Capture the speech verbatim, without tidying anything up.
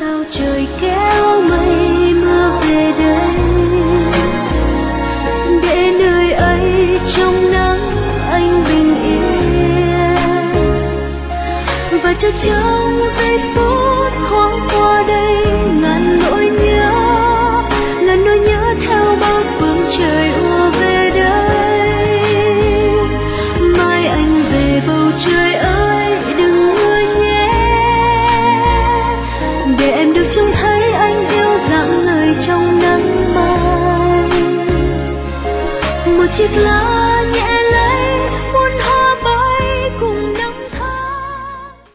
sao trời kéo mây mưa về đây, để nơi ấy trong nắng anh bình yên. Và cho trong giây phút thoáng qua đây ngàn nỗi nhớ, ngàn nỗi nhớ theo bao phương trời ùa về đây. Mai anh về bầu trời ơi đừng mưa nhé, để em được trông thấy anh yêu dạng người trong nắng mai. Một chiếc lá